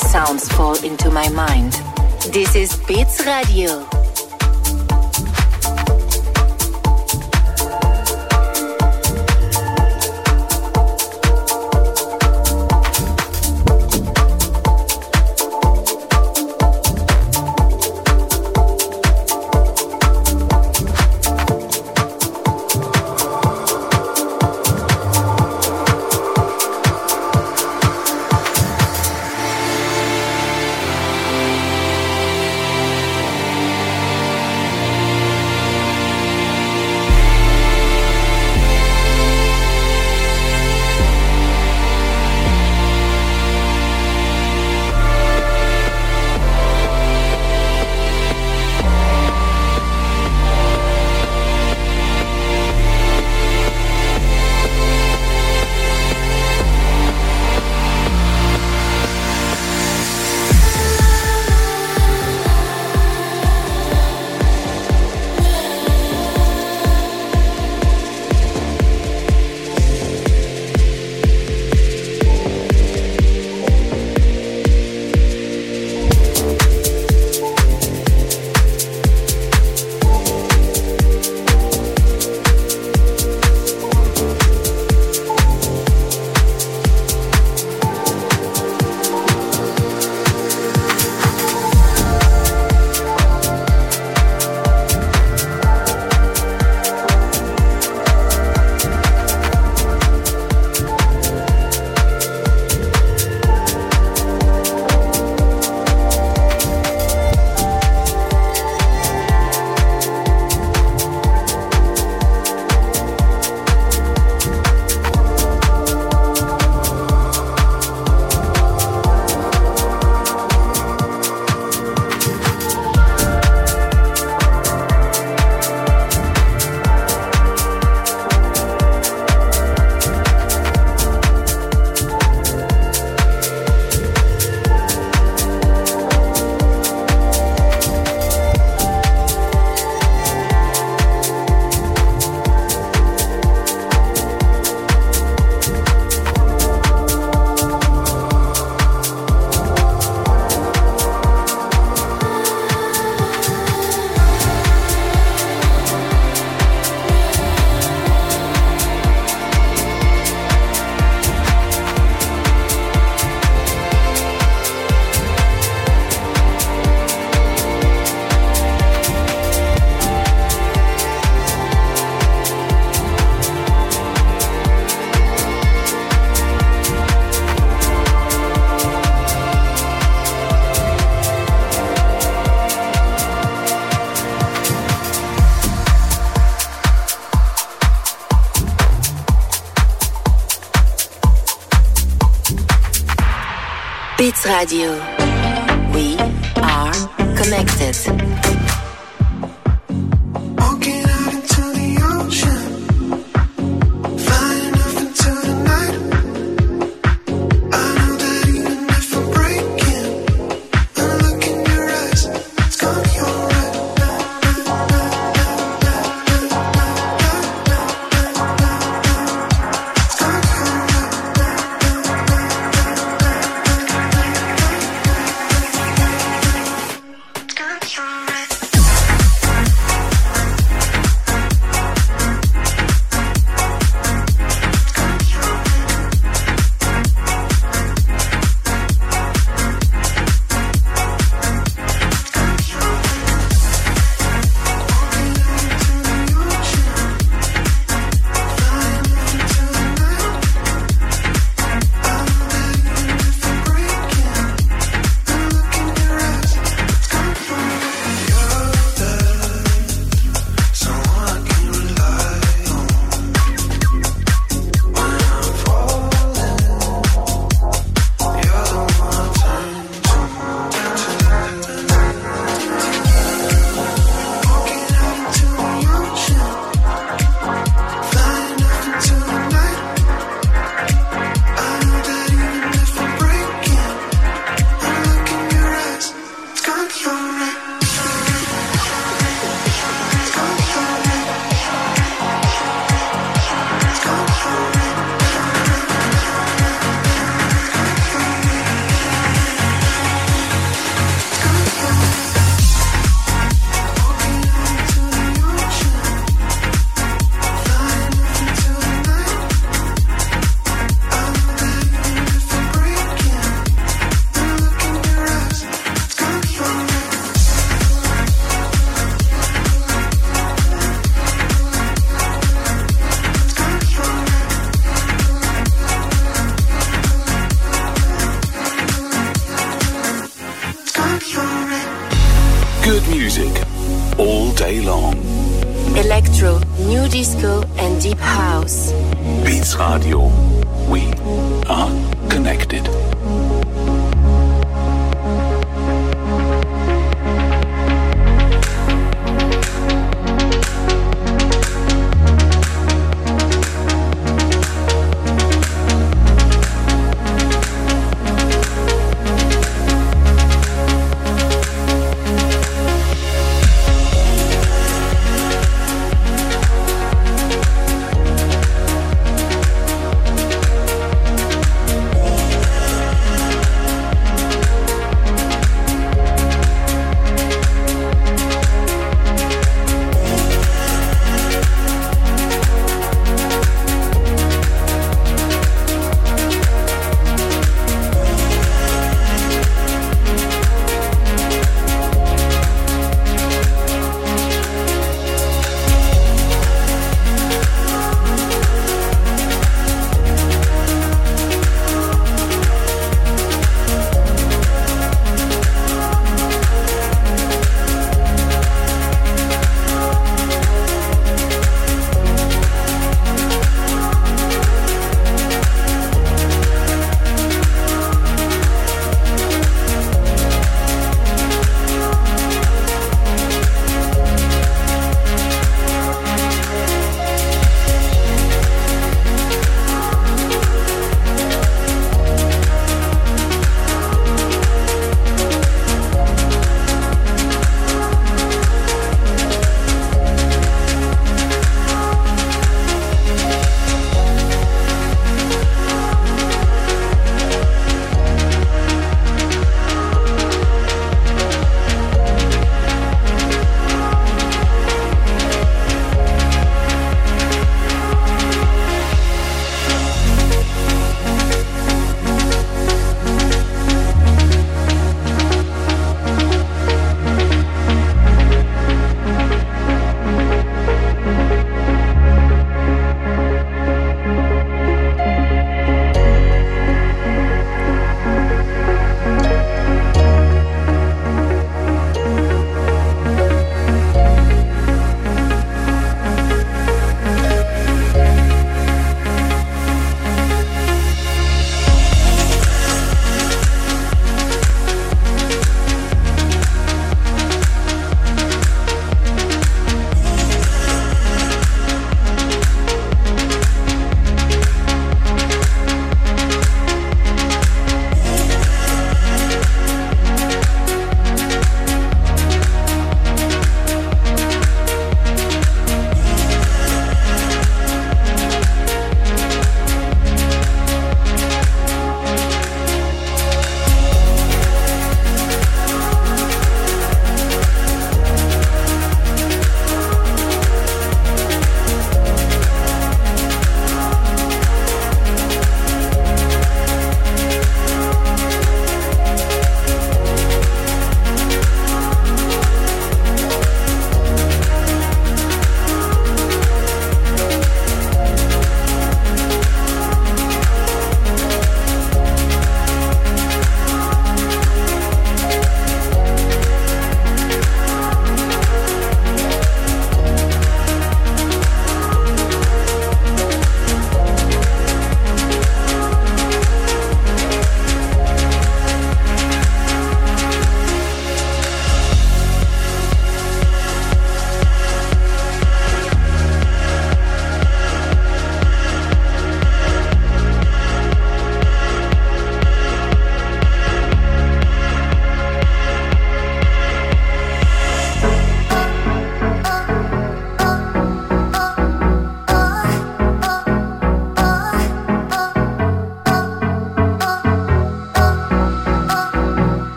sounds fall into my mind. This is Beats Radio. Beats Radio. We are connected. Got your music all day long. Electro, new disco and deep house. Beats Radio. We are connected.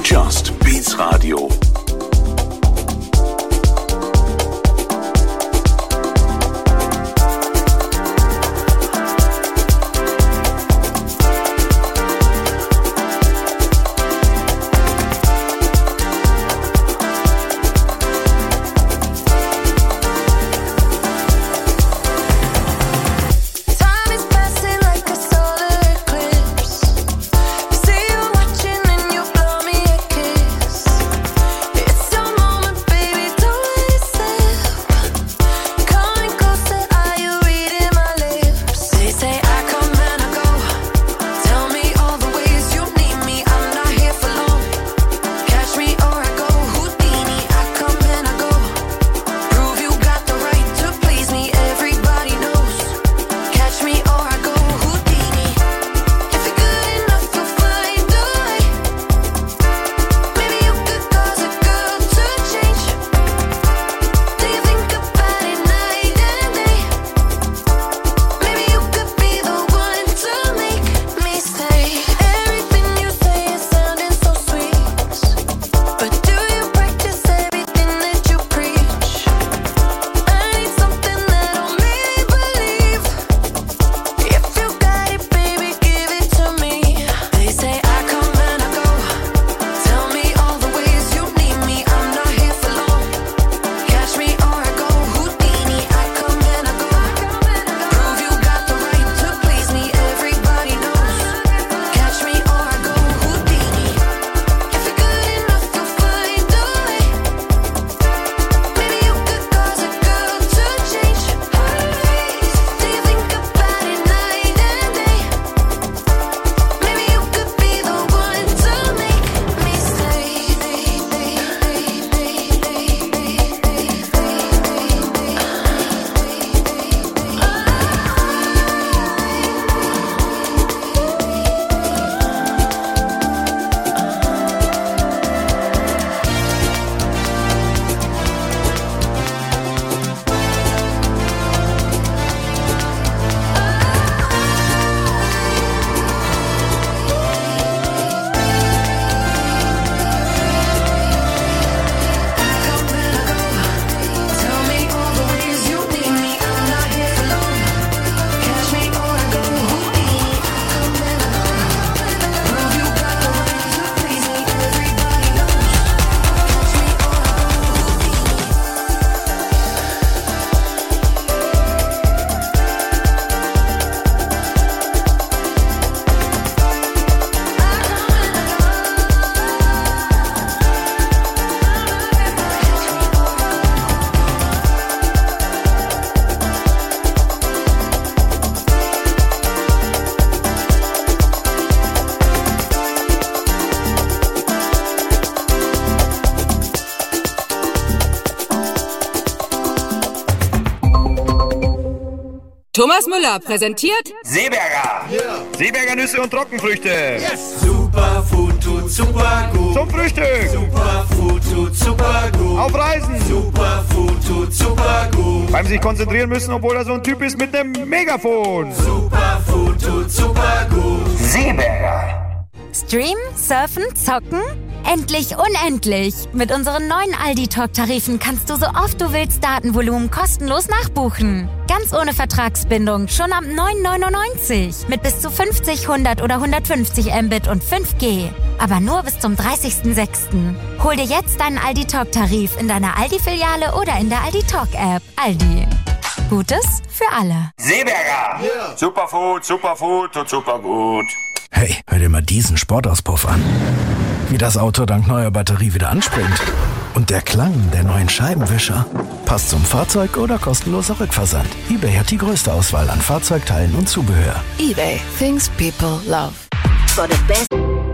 Just Beats Radio. Thomas Müller präsentiert Seeberger. Yeah. Seeberger Nüsse und Trockenfrüchte. Yes. Superfood tut super gut. Zum Frühstück. Superfood tut super gut. Auf Reisen. Superfood tut super gut. Beim sich konzentrieren müssen, obwohl er so ein Typ ist mit einem Megafon. Superfood tut super gut. Seeberger. Streamen, surfen, zocken? Endlich unendlich! Mit unseren neuen Aldi-Talk-Tarifen kannst du so oft du willst Datenvolumen kostenlos nachbuchen. Ganz ohne Vertragsbindung, schon ab 9,99. Mit bis zu 50, 100 oder 150 Mbit und 5G. Aber nur bis zum 30.06. Hol dir jetzt deinen Aldi-Talk-Tarif in deiner Aldi-Filiale oder in der Aldi-Talk-App. Aldi. Gutes für alle. Seeberger. Yeah. Superfood und super gut. Hey, hör dir mal diesen Sportauspuff an. Wie das Auto dank neuer Batterie wieder anspringt. Und der Klang der neuen Scheibenwischer. Passt zum Fahrzeug oder kostenloser Rückversand. eBay hat die größte Auswahl an Fahrzeugteilen und Zubehör. eBay. Things people love. For the best.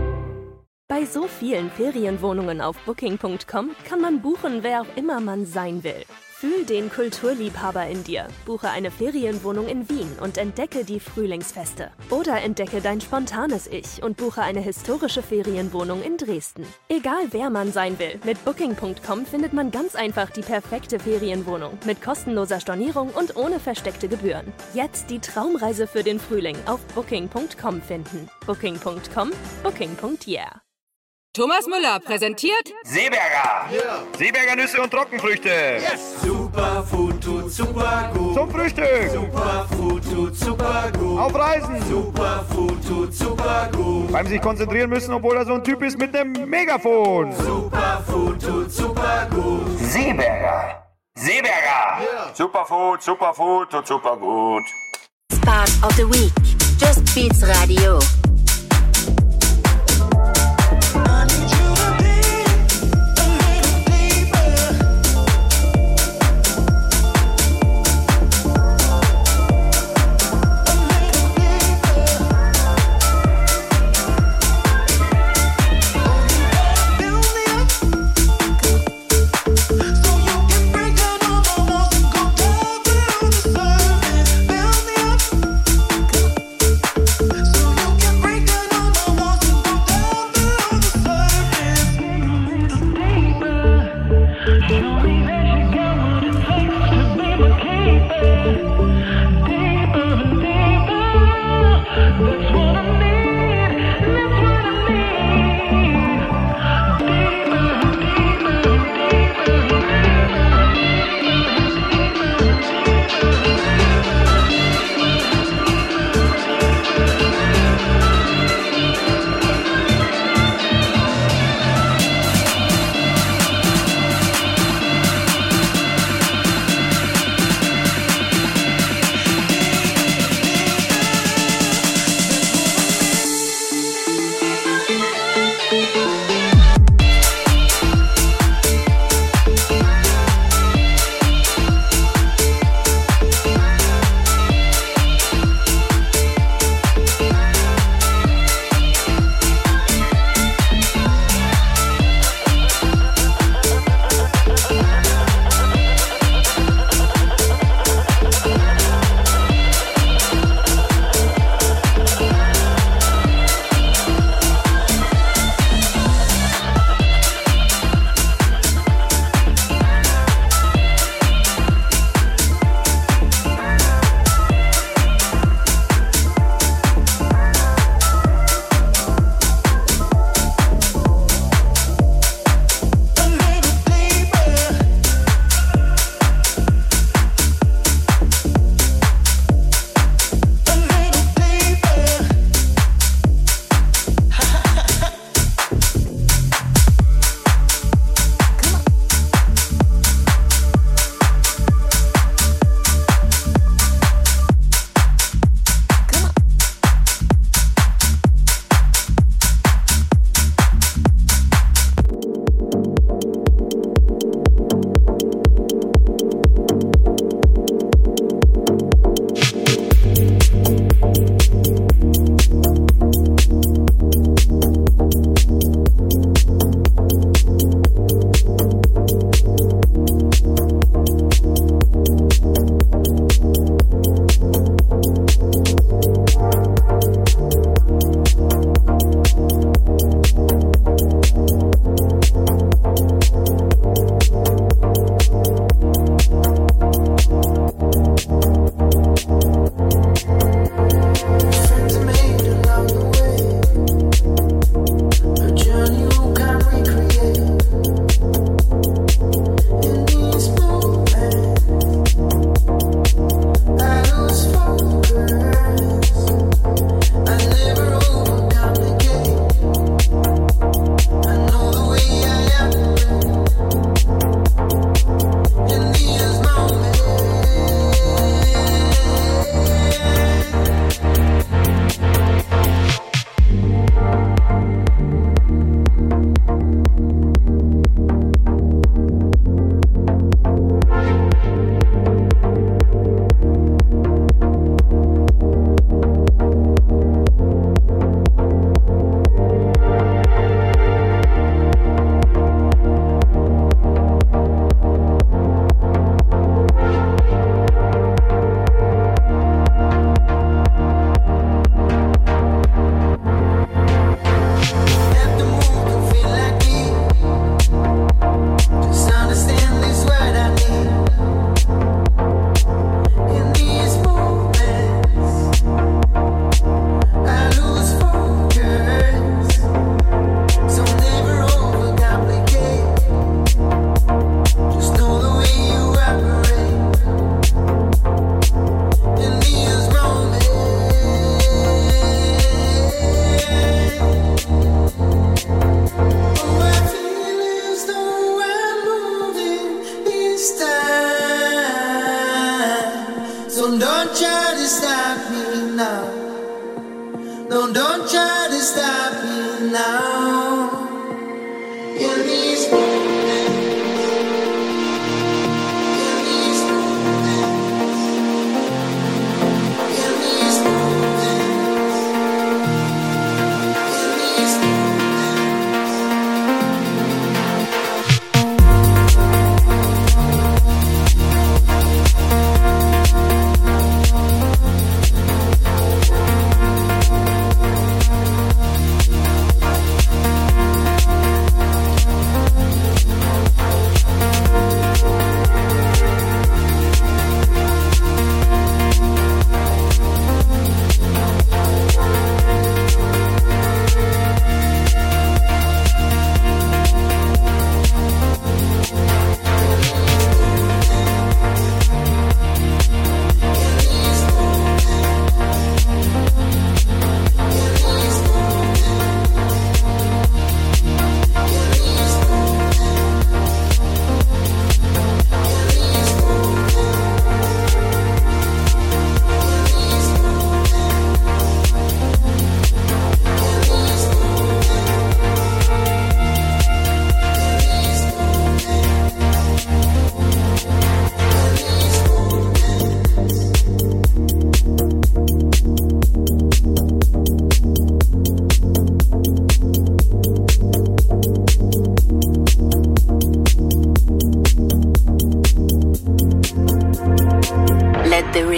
Bei so vielen Ferienwohnungen auf Booking.com kann man buchen, wer auch immer man sein will. Fühl den Kulturliebhaber in dir. Buche eine Ferienwohnung in Wien und entdecke die Frühlingsfeste. Oder entdecke dein spontanes Ich und buche eine historische Ferienwohnung in Dresden. Egal wer man sein will, mit Booking.com findet man ganz einfach die perfekte Ferienwohnung mit kostenloser Stornierung und ohne versteckte Gebühren. Jetzt die Traumreise für den Frühling auf Booking.com finden. Booking.com, Booking.yeah. Thomas Müller präsentiert Seeberger. Seeberger Nüsse und Trockenfrüchte. Superfood tut super gut. Zum Frühstück. Superfood tut super gut. Auf Reisen. Superfood tut super gut. Beim sich konzentrieren müssen, obwohl er so ein Typ ist mit dem Megafon. Superfood tut super gut. Seeberger. Seeberger. Superfood tut super gut. Start of the week. Just Beats Radio. So you can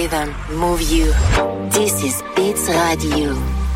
rhythm move you. This is Beats Radio.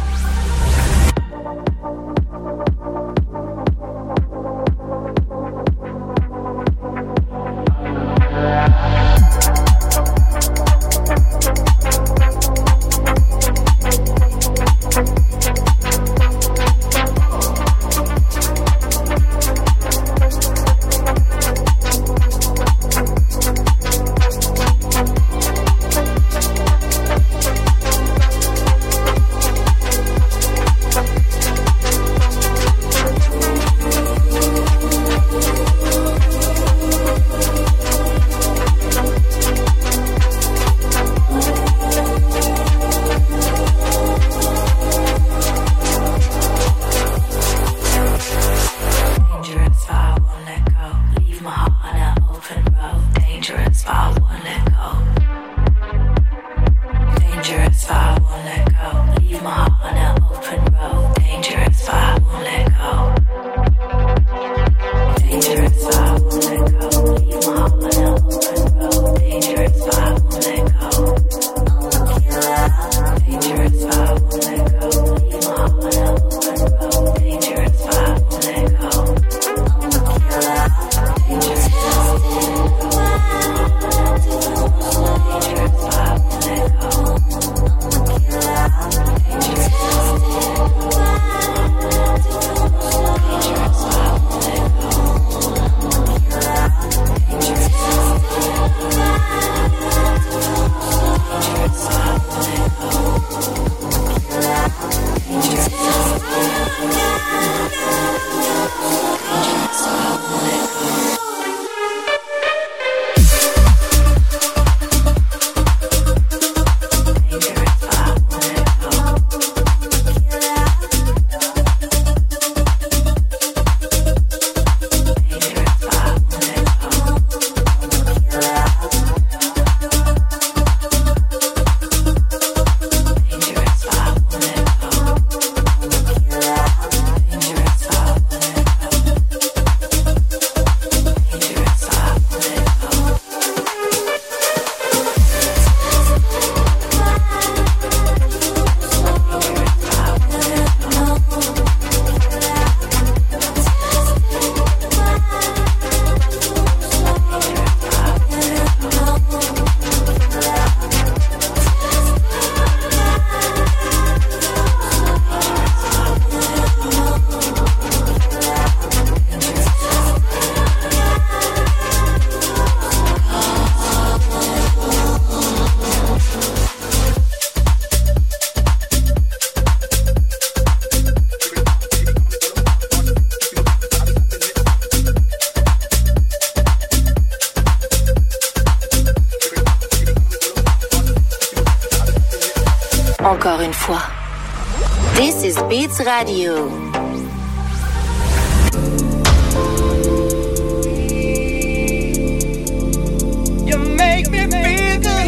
Encore une fois. This is Beats Radio. You make me feel good.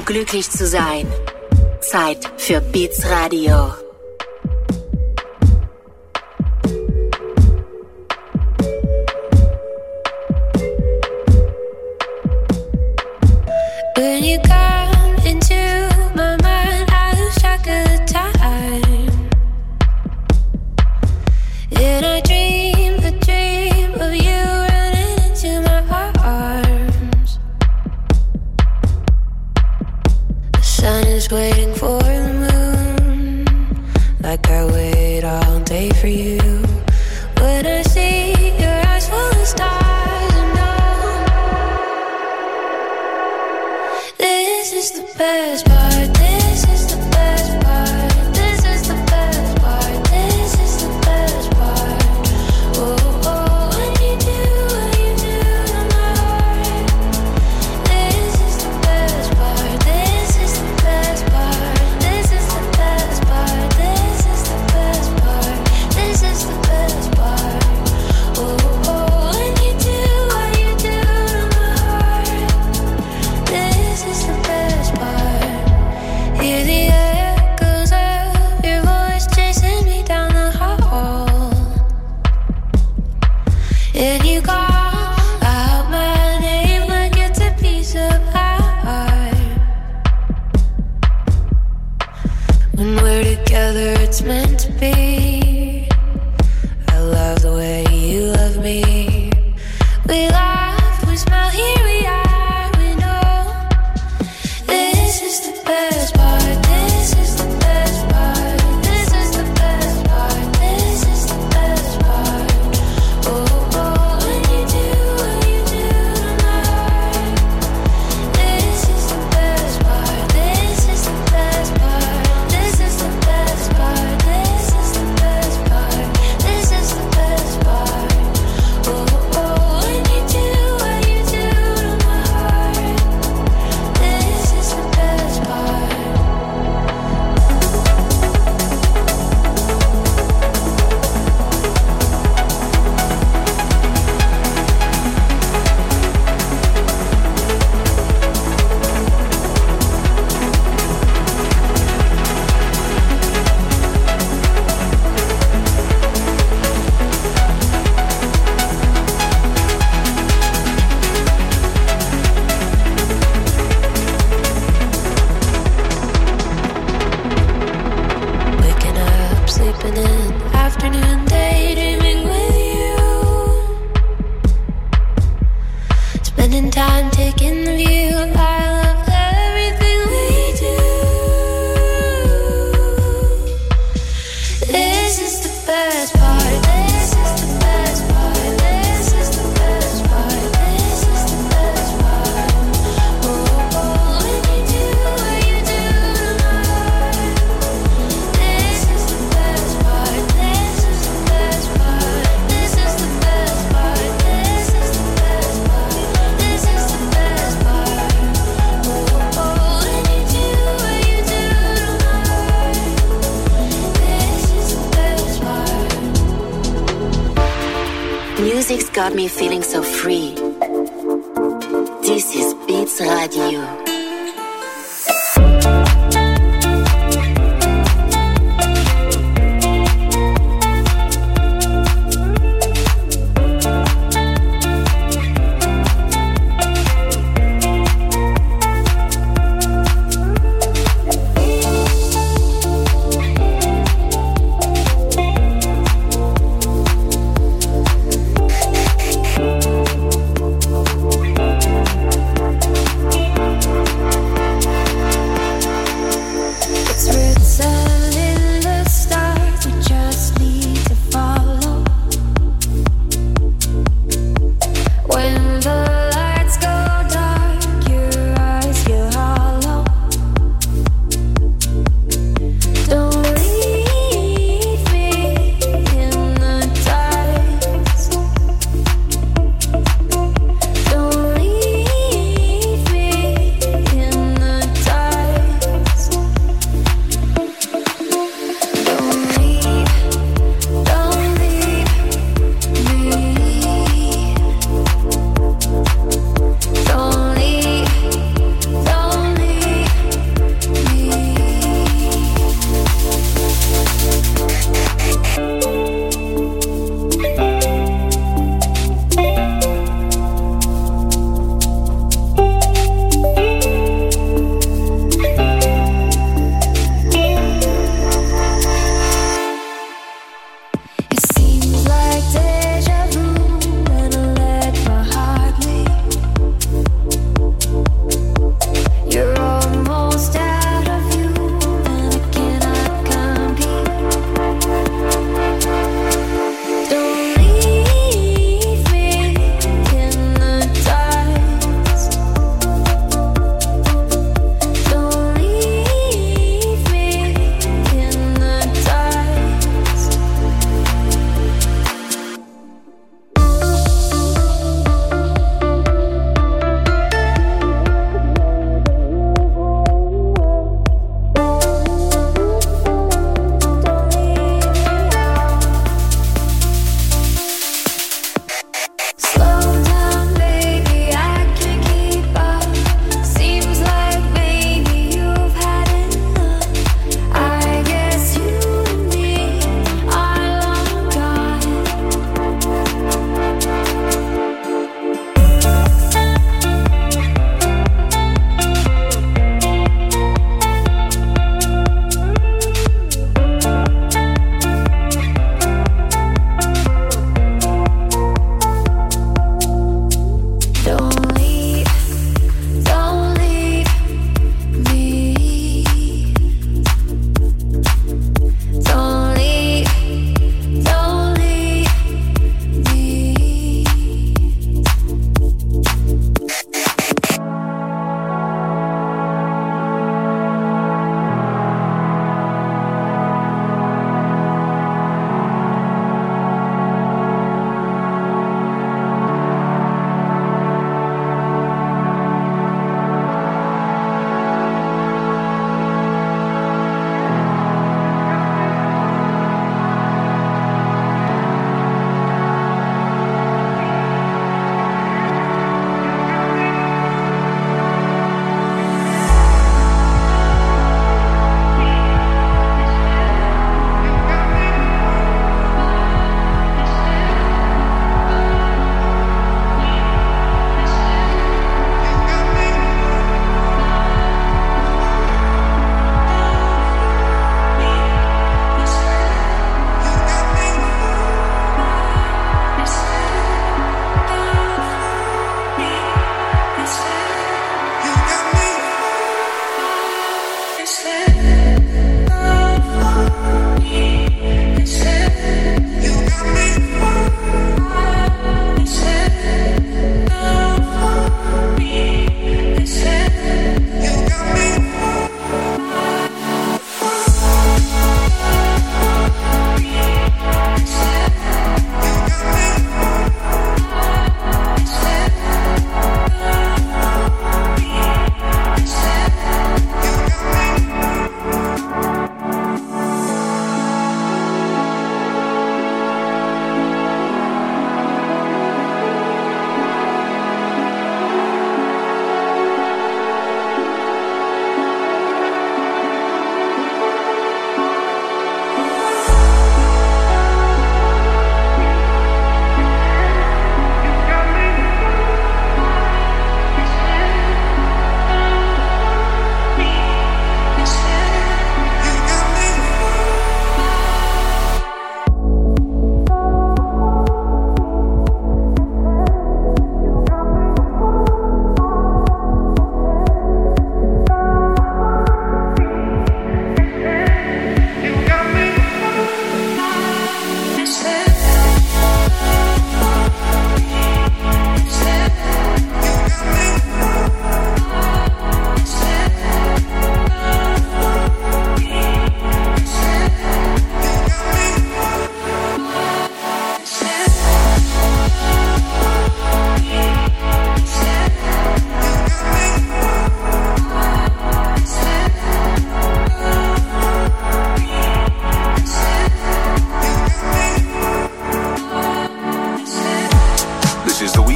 um glücklich zu sein. Zeit für Beats Radio. When you come into my mind, I lose track of the time. And I dream a dream of you running into my arms. The sun is waiting for the moon, like I wait all day for you. When I see your eyes full of stars, this is the best part, this is the best part, this is the best part, this is the best part. Oh, oh, when you do to my heart. This is the best part, this is the best part, this is the best part, this is the best part, this is the best part. Oh, oh, when you do to my heart. This is the best part. Hear the echoes of your voice chasing me down the hall. And you call out my name like it's a piece of art. When we're together, it's meant to be. I love the way you love me. We laugh, we smile, here we are, we know. This is the best part, this is the best part, this is the best part, this is the best part. Oh, oh, when you do to my heart. This is the best part, this is the best part, this is the best part, this is the best part, this is the best part. Oh, oh, when you do to my heart. This is the best part. Waking up, sleeping in, afternoon, daydreaming with you. Spending time taking the view. I love everything we do. This is the best part. This is the best part. This is the best part. This is the best part. Oh, oh, when you do to my heart. This is the best part. This is the best part. This is the best part. This is the best part. This is the best part. Oh, oh, when you do to my heart. This is the best part. Music's got me feeling so free. This is Beats Radio.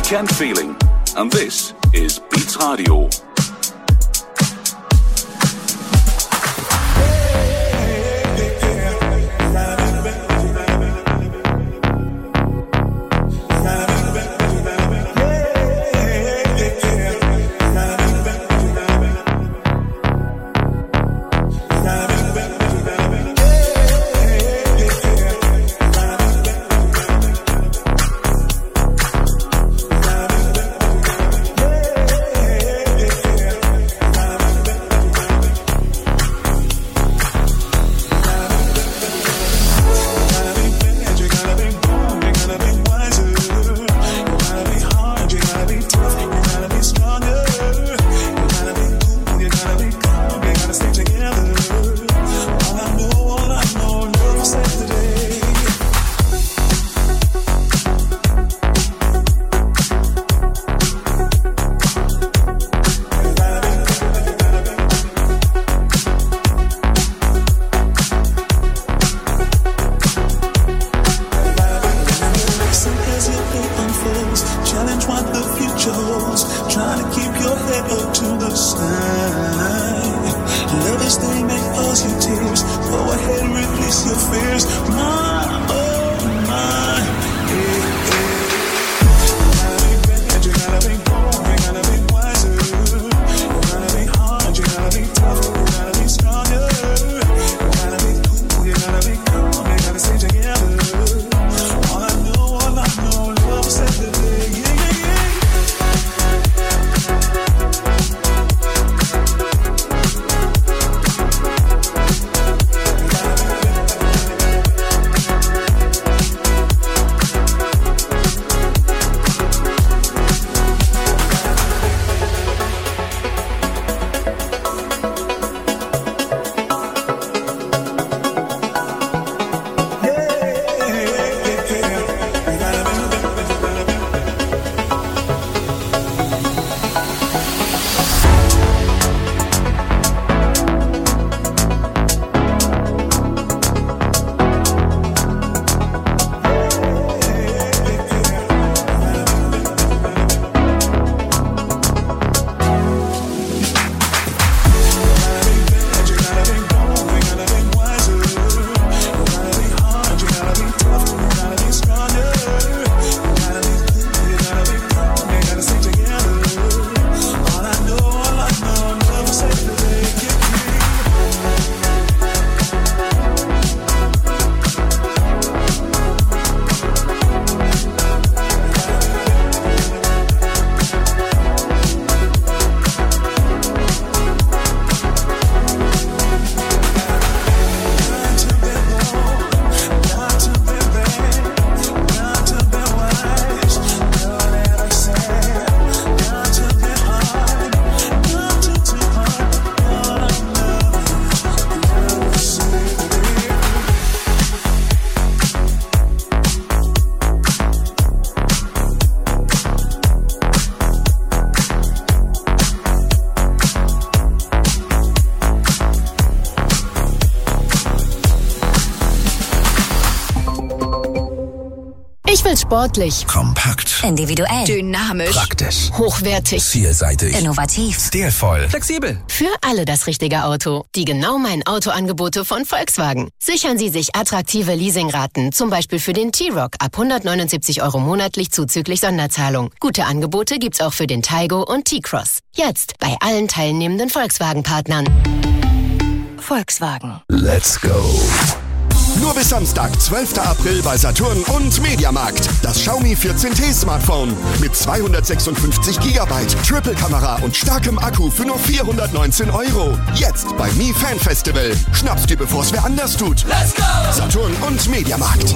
weekend feeling. And this is Beats Radio. Sportlich. Kompakt. Individuell. Dynamisch. Praktisch. Hochwertig. Vielseitig. Innovativ. Stilvoll. Flexibel. Für alle das richtige Auto. Die genau mein Autoangebote von Volkswagen. Sichern Sie sich attraktive Leasingraten, zum Beispiel für den T-Roc ab 179 € monatlich zuzüglich Sonderzahlung. Gute Angebote gibt's auch für den Taigo und T-Cross. Jetzt bei allen teilnehmenden Volkswagen-Partnern. Volkswagen. Let's go. Nur bis Samstag, 12. April bei Saturn und Mediamarkt. Das Xiaomi 14T Smartphone mit 256 GB, Triple-Kamera und starkem Akku für nur 419 €. Jetzt bei Mi Fan Festival. Schnapp's dir, bevor's wer anders tut. Let's go! Saturn und Mediamarkt.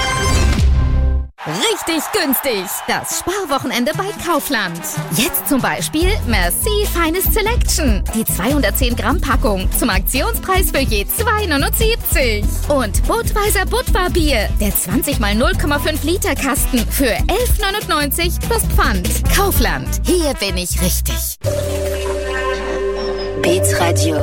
Richtig günstig. Das Sparwochenende bei Kaufland. Jetzt zum Beispiel Merci Feines Selection. Die 210 Gramm Packung zum Aktionspreis für je 2,79 €. Und Budweiser Budvar-Bier. Der 20 x 0,5 Liter Kasten für 11,99 € plus Pfand. Kaufland. Hier bin ich richtig. Beats Radio.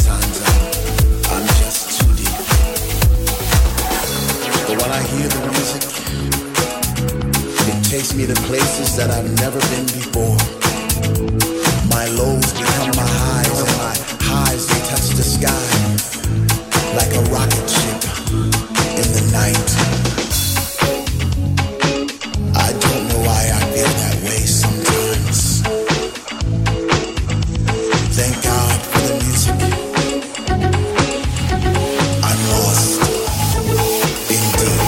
Sometimes I'm just too deep. But when I hear the music, it takes me to places that I've never been before. My lows become my highs, and my highs, they touch the sky like a rocket ship in the night. I don't know why I feel that way sometimes. Thank God for the music. I'm lost indeed.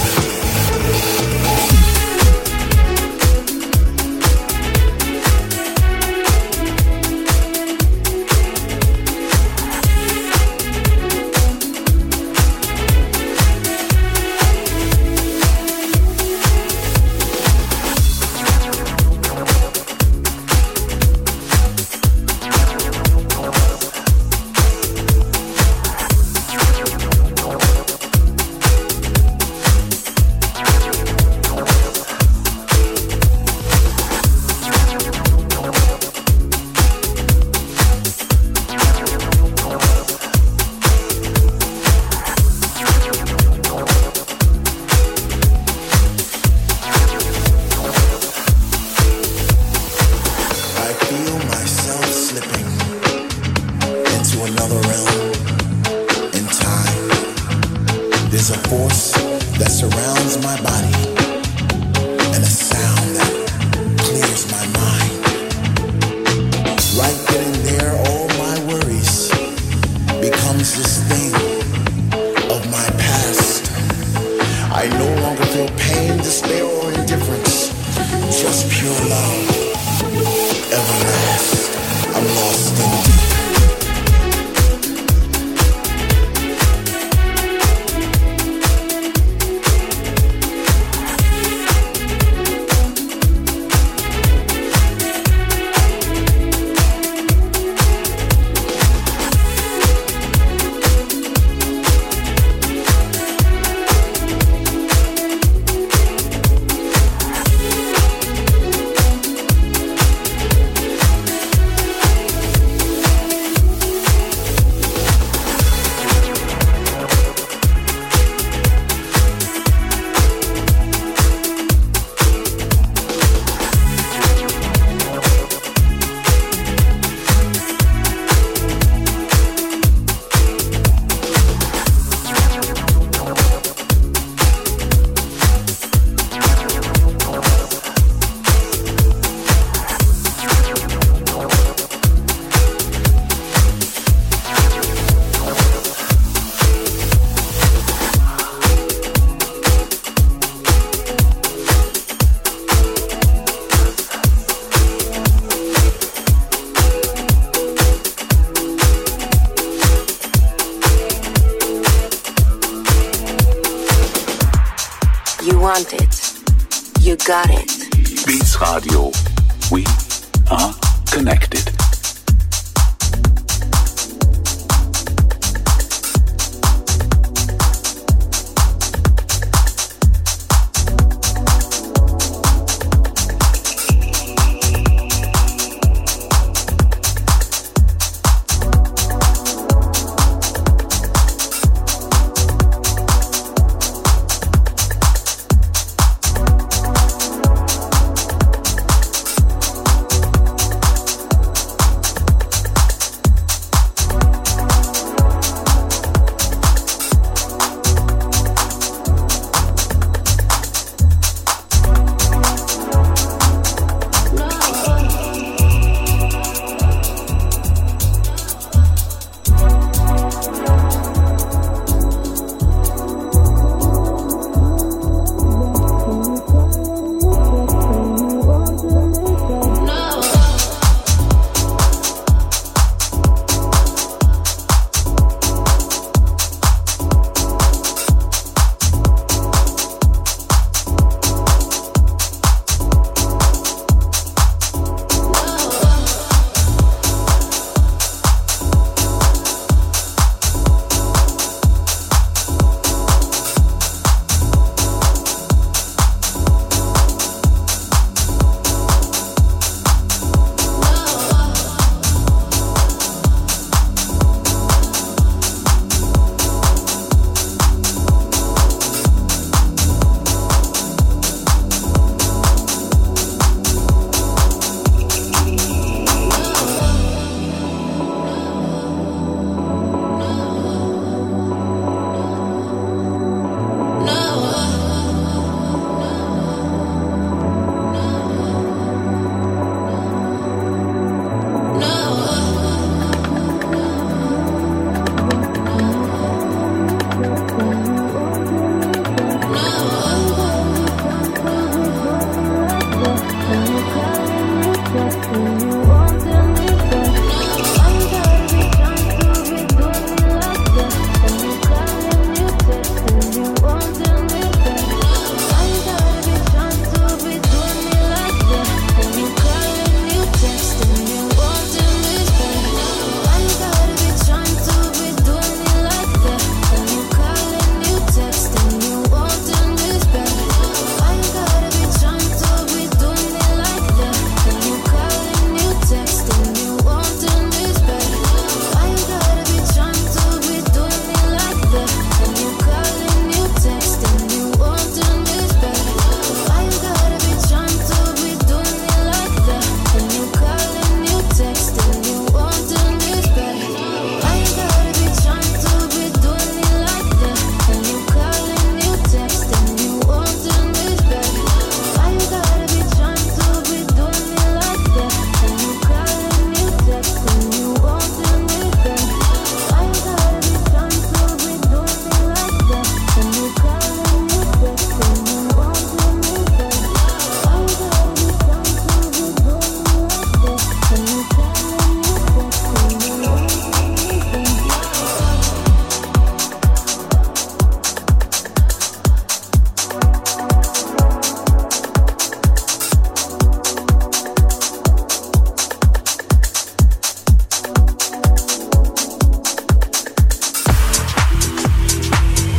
Got it. Beats Radio. We are connected.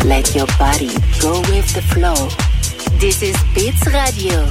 Let your body go with the flow. This is Beats Radio.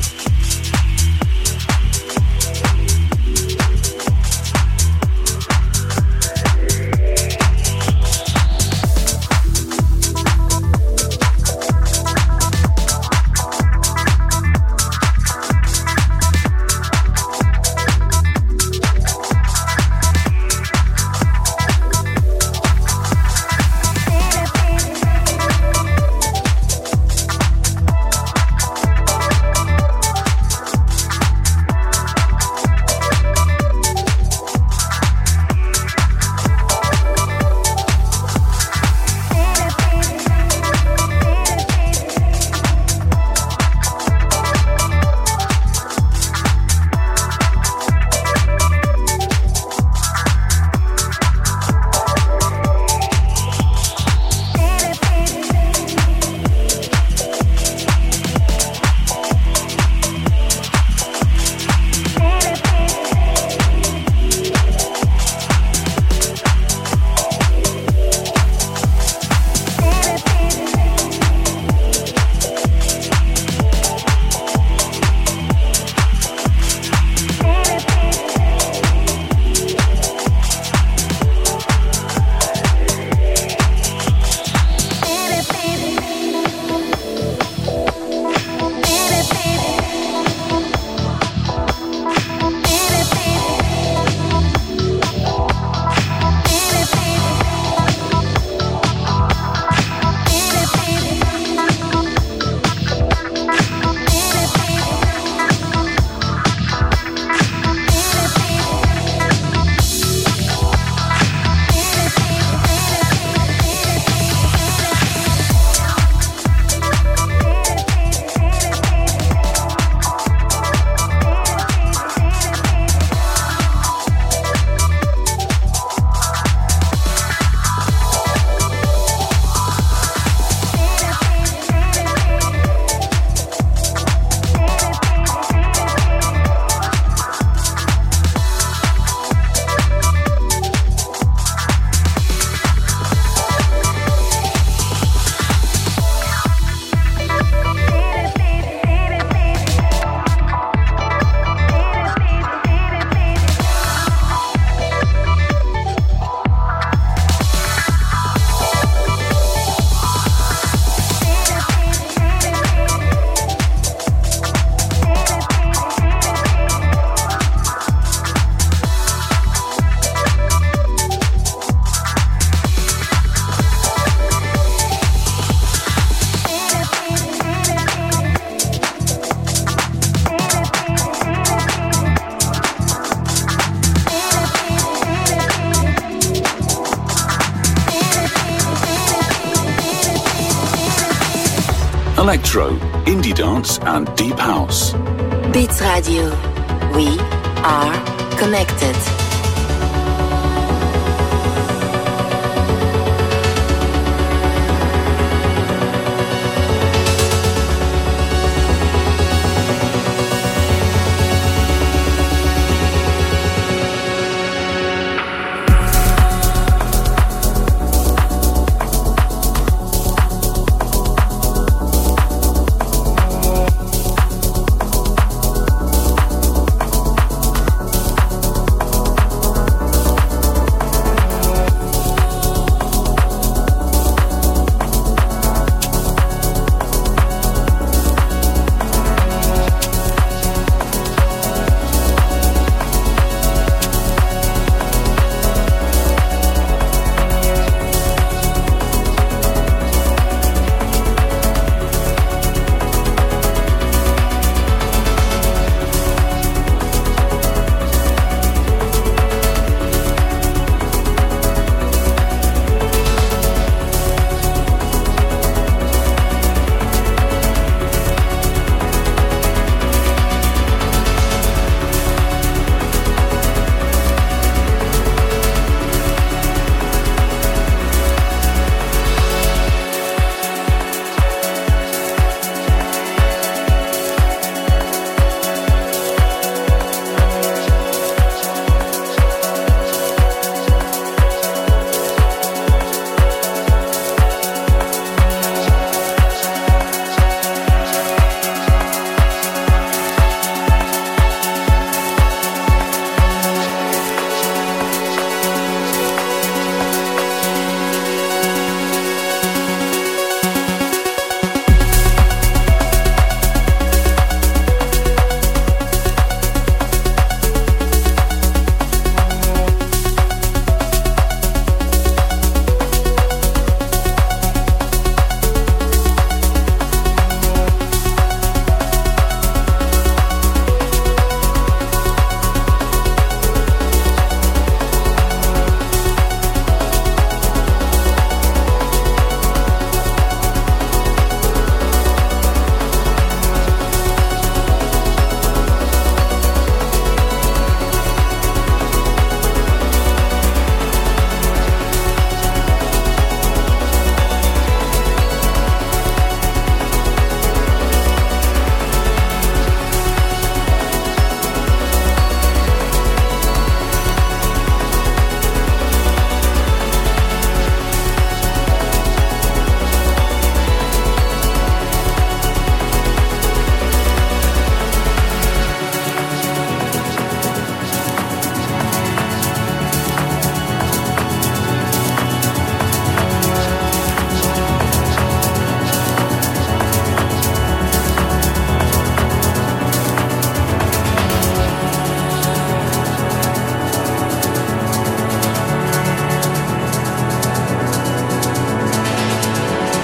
Electro, indie dance and deep house. Beats Radio. We are connected.